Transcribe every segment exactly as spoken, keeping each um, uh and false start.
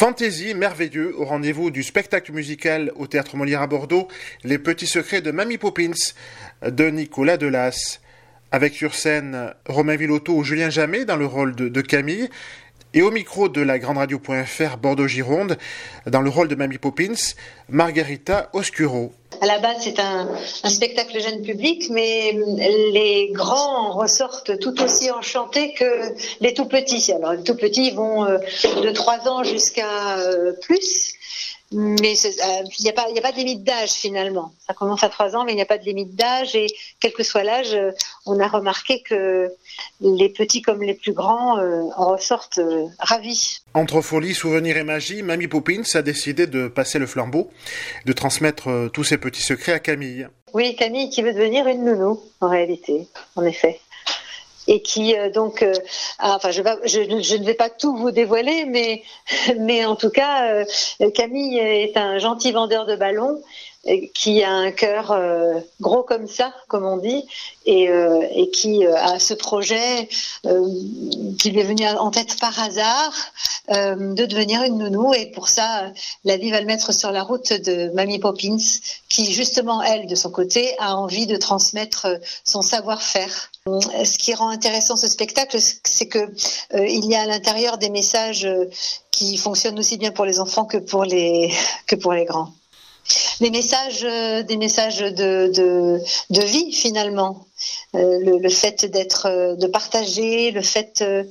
Fantaisie, merveilleux, au rendez-vous du spectacle musical au Théâtre Molière à Bordeaux, Les Petits Secrets de Mamie Poppins de Nicolas Delas. Avec sur scène Romain Villotto ou Julien Jamet dans le rôle de, de Camille, et au micro de la grande radio point F R Bordeaux-Gironde, dans le rôle de Mamie Poppins, Margherita Oscuro. À la base, c'est un, un spectacle jeune public, mais les grands ressortent tout aussi enchantés que les tout petits. Alors, les tout petits vont euh, de trois ans jusqu'à euh, plus, mais il euh, n'y a pas, il n'y a pas de limite d'âge finalement. Ça commence à trois ans, mais il n'y a pas de limite d'âge, et quel que soit l'âge, euh, on a remarqué que les petits comme les plus grands euh, en ressortent euh, ravis. Entre folie, souvenir et magie, Mamie Poppins a décidé de passer le flambeau, de transmettre euh, tous ses petits secrets à Camille. Oui, Camille qui veut devenir une nounou, en réalité, en effet. Et qui euh, donc, euh, ah, enfin, je, je, je ne vais pas tout vous dévoiler, mais, mais en tout cas, euh, Camille est un gentil vendeur de ballons euh, qui a un cœur euh, gros comme ça, comme on dit, et, euh, et qui euh, a ce projet euh, qui lui est venu en tête par hasard euh, de devenir une nounou. Et pour ça, la vie va le mettre sur la route de Mamie Poppins, qui justement, elle, de son côté, a envie de transmettre son savoir-faire. Ce qui rend intéressant ce spectacle, c'est que euh, il y a à l'intérieur des messages euh, qui fonctionnent aussi bien pour les enfants que pour les que pour les grands. Des messages, euh, des messages de, de de vie finalement. Euh, le, le fait d'être, euh, de partager, le fait euh,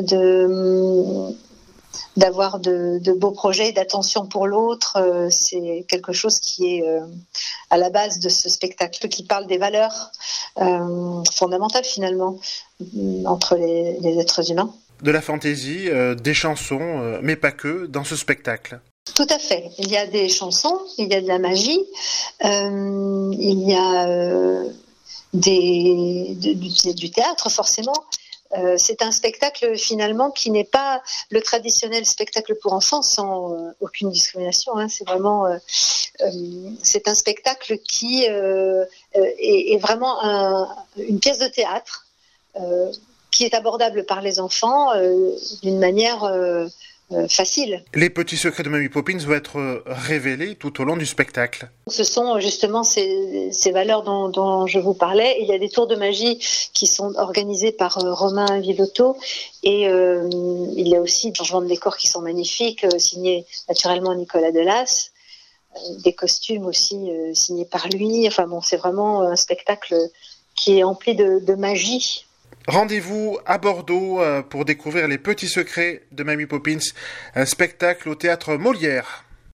de d'avoir de, de beaux projets, d'attention pour l'autre, euh, c'est quelque chose qui est euh, à la base de ce spectacle, qui parle des valeurs euh, fondamentales finalement entre les, les êtres humains. De la fantaisie, euh, des chansons, euh, mais pas que, dans ce spectacle. Tout à fait. Il y a des chansons, il y a de la magie, euh, il y a euh, des, de, du, du théâtre forcément. Euh, c'est un spectacle finalement qui n'est pas le traditionnel spectacle pour enfants sans euh, aucune discrimination. Hein. C'est vraiment, euh, euh, c'est un spectacle qui euh, est, est vraiment un, une pièce de théâtre euh, qui est abordable par les enfants euh, d'une manière euh, euh, facile. Les petits secrets de Mamie Poppins vont être révélés tout au long du spectacle. Ce sont justement ces, ces valeurs dont, dont je vous parlais. Il y a des tours de magie qui sont organisés par euh, Romain Villotto, et euh, il y a aussi des changements de décors qui sont magnifiques, euh, signés naturellement Nicolas Delas, euh, des costumes aussi euh, signés par lui. Enfin bon, c'est vraiment un spectacle qui est empli de, de magie. Rendez-vous à Bordeaux pour découvrir Les Petits Secrets de Mamie Poppins, un spectacle au Théâtre Molière.